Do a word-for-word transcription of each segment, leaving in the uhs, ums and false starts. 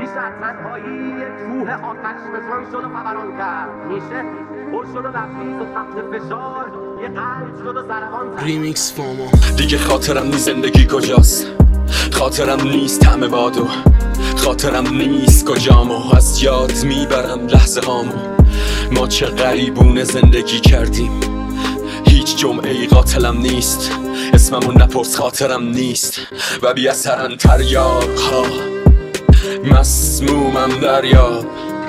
میشه تنهایی یک کوه آتش بزرگ شد و فوران کرد. میشه پر شد و لبریز و تحت فشار یه قلب شد و زرقان کرد. ریمیکس فاما. دیگه خاطرم نیست زندگی کجاست، خاطرم نیست طعم بادو، خاطرم نیست کجامو، از یاد میبرم لحظه هامو. ما چه غریبونه زندگی کردیم، هیچ جمعه ای قاتلم نیست، اسممون نپرس خاطرم نیست و بی اثرن تریاق ها، مسمومم دریاب.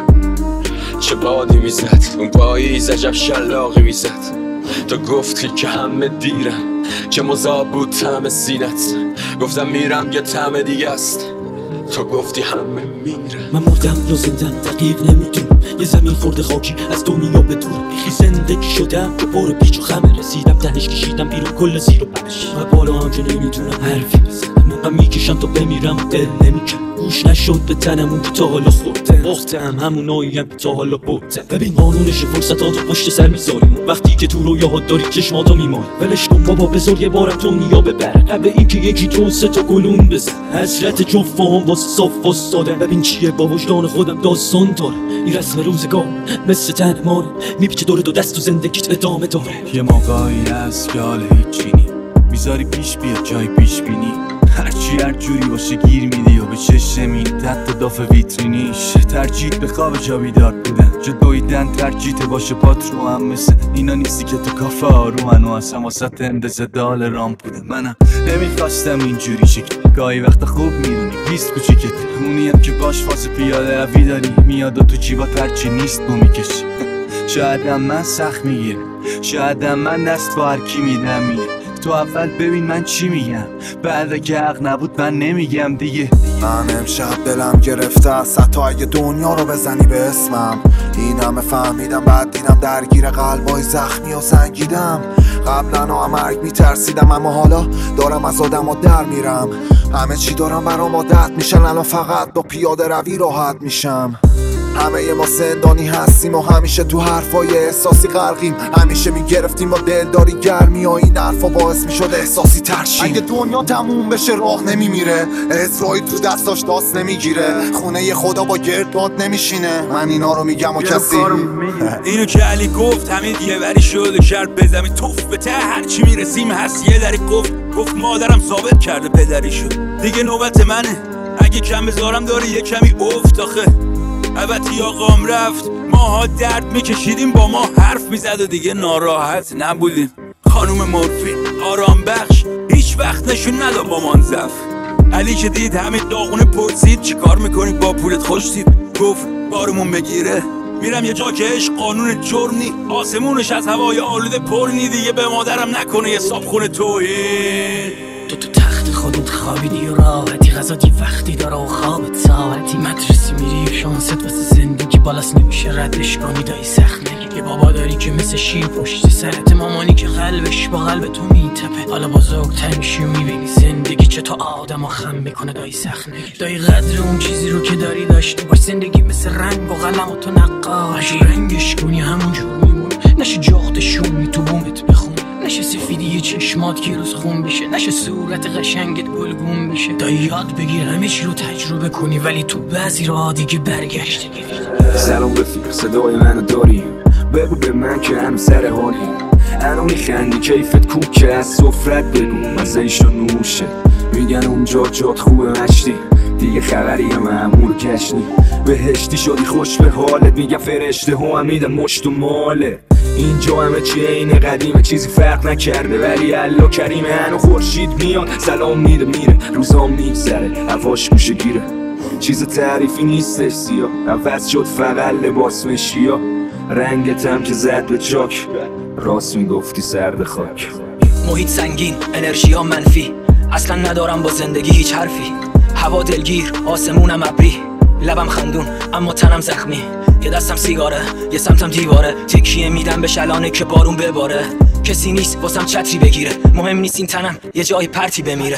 چه بادی میزد اون پاییز، عجب شلاقی میزد. تو گفتی که همه دیرن، چه مذاب بود طعم سینت. گفتم میرم یه طعم دیگه است، تو گفتی همه میره. من مردم یا زندم دقیق نمیدونم، یه زمین خورده خاکی از دنیا به دور. بیخی زندگی شدم که بار پیچ و خمه رسیدم، تهش کشیدم بیرون کل زیر و بخش. و بالا هم که نمیتونم حرفی بزنم، من میکشم تا بمیرم و دل نمیکنم. گوش نشد به تنمون که تا حالا خورده باختم، همون آییم که تا حالا بوده. ببین قانونش فرصتاتو پشت سر میذاریم، وقتی که تو رویاهات داری چشماتو میماری. ولش کن بابا بذار یه بارم دنیا ببره، قبل اینکه یکی تو سه تا گلون بزن. حسرت جفام واسه صاف واسطاده، ببین چیه با وجدان خودم داستان داره. این رسم روزگار مثل تن ماره، میپیچه دور دو دست و زندگیت ادامه داره. یه موقعی هست که حال هیچی نی، میذاری پیش بیاد جای پیش بینی. هرچی هر جوری باشه گیر میدی و به چشم میری تحت داف ویترینیش. ترجیح به خواب جا بیدار بودن، جا دویدن ترجیح باشه پات رو هم مثل اینا نیستی که تو کافه آرومن و اصلا واسط اندازه دال رام بودن. منم نمیخواستم اینجوری شکل، گاهی وقتا خوب میدونی بیست کوچیکت، اونی هم که باش فاز پیاده روی داری میاد و تو جیبات هرچی نیست بو میکشی. شایدم من سخت میگیرم، شایدم من دست با هرکی میدم میگه تو اول ببین من چی میگم، بعد که حق نبود من نمیگم دیگه. من امشب دلم گرفته است حتی اگه دنیا رو بزنی به اسمم. این همه فهمیدم بعد دیدم درگیر قلبای زخمی و سنگیدم. قبلا هم مرگ میترسیدم اما حالا دارم از آدم ها در میرم. همه چی دارم برام عادت میشن، الان فقط با پیاده روی راحت میشم. همه ما زندانی هستیم و همیشه تو حرفای احساسی غرقیم. همیشه میگرفتیم با دلداری گرمی و این حرفا باعث میشد احساسی ترشیم. اگه دنیا تموم بشه راه نمیمیره، اسرایی تو دستاش داست نمیگیره، خونه خدا با گردباد نمیشینه. من اینا رو میگم و کسی اینو که علی گفت همین یه وری شده کرد به زمین توف به ته هرچی میرسیم هست. یه دری گفت گفت مادرم ثابت کرده پدری شد. دیگه نوبت منه، اگه کم بذارم داری یه کمی افت. آخه البته آقام رفت، ماها درد میکشیدیم با ما حرف میزد و دیگه ناراحت نبودیم. خانوم مورفین آرام بخش هیچ وقت نشون نداد با منزف. علی که دید همین داغونه پرسید چی کار میکنی با پولت خوش دید. گفت بارمون بگیره میرم یه جا که عشق قانون جرم نی، آسمونش از هوای آلوده پر نی. دیگه به مادرم نکنه یه صابخونه توهین. تو تو تخت خودت خوابیدی و راحتی، غذا دی وقتی داره و خوابت ساعتی. مدرسی میری شانست واسه زندگی بالاست نمیشه ردش کنی. دایی سخت نگی، یه بابا داری که مثل شیر پشت سرت، مامانی که قلبش با قلب تو میتپه. حالا بزرگتر میشی و میبینی زندگی چه تا آدم خم میکنه. دایی سخت نگی، دایی قدر اون چیزی رو که داری داشته باش. زندگی مثل رنگ و قلم و تو نقاش، رنگش کنی همونجور میمونه. نشه جاختشونی تو بومت بخون، نشه سفیدی چشمات که روز خون بشه، نشه صورت قشنگت گلگون بشه. دایی یاد بگیر همه چی رو تجربه کنی، ولی تو بعضی راه دیگه برگشت. سلام رفیق صدای منو داری، بگو به من که هم سر حالی. الان میخندی کیفت کوک که از سفرت بگو مزه‌اش رو نوشه. میگن اونجا جات خوبه مشتی، دیگه خبری معمول کشنی. بهشتی شدی خوش به حالت، میگن فرشته ها هم میدن مشت و ماله. اینجا همه چی عین قدیمه، چیزی فرق نکرده ولی الله کریمه. هنو خورشید میاد سلام میده میره، روزام میگذره هواش گوشه گیره. چیز تعریفی نیستش سیاه، عوض شد فقط لباس مشیا. رنگت هم که زد به چاک، راست میگفتی سرد خاک. محیط سنگین، انرژی ها منفی، اصلا ندارم با زندگی هیچ حرفی. هوا دلگیر، آسمونم ابری، لبم خندون اما تنم زخمی. یه دستم سیگاره، یه سمتم دیواره، تکیه میدم به شلانه که بارون بباره. کسی نیست واسم چتری بگیره، مهم نیست این تنم یه جای پرتی بمیره.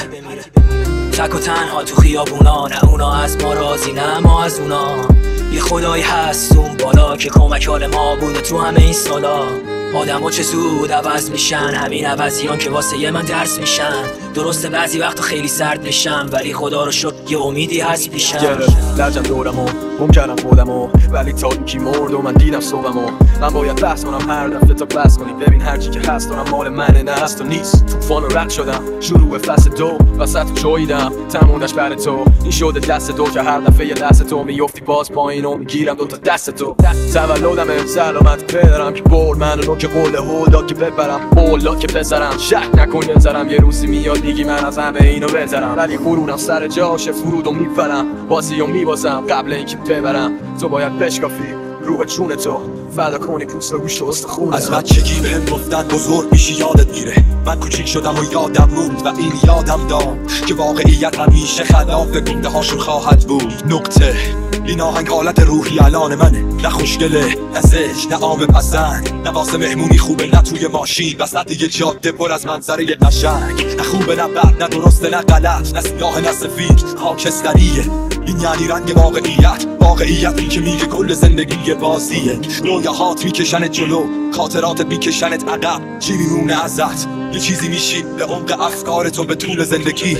تک و تنها تو خیابونا، نه اونا از ما راضی نه ما از اونا. یه خدایی هست اون بالا که کمک حال ما بوده تو همه این سالا. آدم‌ها چه زود عوض میشن، همین عوضیان که واسه یه من درس میشن. درسته بعضی وقتا خیلی سرد میشم، ولی خدا رو شکر یه امیدی هست پیشم. گرفت لجم دورمو گم کردم خودمو، ولی تا کی مرد و من دیدم صبحمو. من باید بحث کنم هر دفعه تا بس کنی، ببین هرچی که هست دارم مال منه نه هست و نیست. طوفان رو رد شدم شروع فصل دو، وسط چویدم تمومش بر تو. این شده دست تو که هر دفعه یه دست تو میفتی باز پایین و میگیرم دوتا دست تو. تولدم سلامت پدرم که برد منو که قول هولدا که ببرم بولا که پسرم. شک نکن نظرم یه روزی میاد دیگی من از همه اینو بذارم، ولی غرورم سر جاشه فرودو میبرم بازی و میبازم قبل اینکه ببرم. تو باید بشکافی روح چون تو فدا کنی پوست و گوشت و استخونت. از بچگی بهم گفتن بزرگ میشی یادت میره، من کوچیک شدم و یادم موند و این یادم داد که واقعیت همیشه خلاف گفته هاشون خواهد بود. نکته این آهنگ حالت روحی الان منه، نه خوشگله نه زشت نه عام پسند، نه واسه مهمونی خوبه نه توی ماشین وسط یه جاده پر از منظره قشنگ. نه خوبه نه بد نه درسته نه غلط، نه سیاه نه سفید خاکستریه. این یعنی رنگ واقعیت، واقعیتی که میگه کل زندگی بازیه. رویاهات میکشنت جلو، خاطراتت میکشنت عقب. چی میمونه ازت؟ یه چیزی میشی به عمق افکارتو به طول زندگی.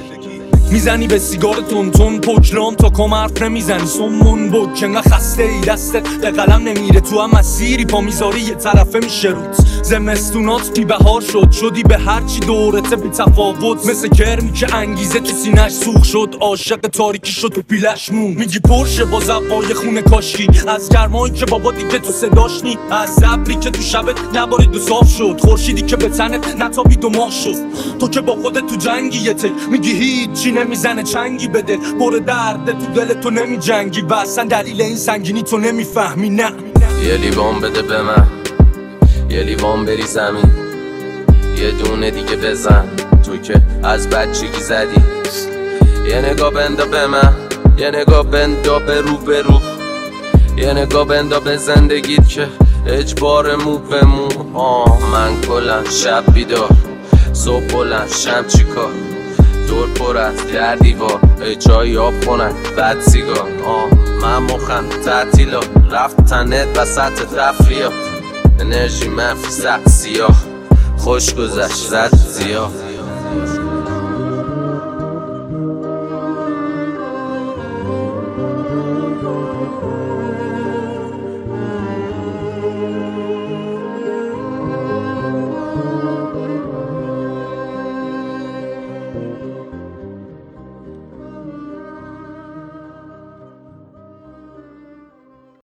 میزنی به سیگار تون تون پکرام تا کم حرف نمیزنی سمون بود که انقدر خسته ای دستت به قلم نمیره. تو هم مسیری پا میذاری یه طرفه میشه روت. زمستونات بی بهار شد شدی به هرچی دورته بی تفاوت، مثل کرمی که انگیزه تو سینش سوخ شد. عاشق تاریکی شد تو پیلش مون. میگی پرشه با زبای خونه کاشکی، از گرمایی که بابا دیگه تو صداش نی، از زبری که تو شبت نبارید و صاف شد، خورشیدی که به تنت نتابید و ماه شد. تو که با خودت تو جنگی یه تک میگی هیچی نمیزنه چنگی بده، بر درد تو دل تو نمی جنگی و اصلا دلیل این سنگینی تو نمیفهمی. نه یه لیوان بده به من، یه لیوان بری زمین، یه دونه دیگه بزن توی که از بچگی زدی. یه نگاه بندا به من، یه نگاه بندا به رو به رو، یه نگاه بندا به زندگیت که اجبار مو به مو. آه من کلن شب بیدار صبح بلند شم چی کار، دور پر از در دیوار جایی آب خونک بد سیگار. آه من مخم تعطیلا رفتنت وسط تفریات، انرژی منفی سخت سیاه خوش گذشت زد زیاه.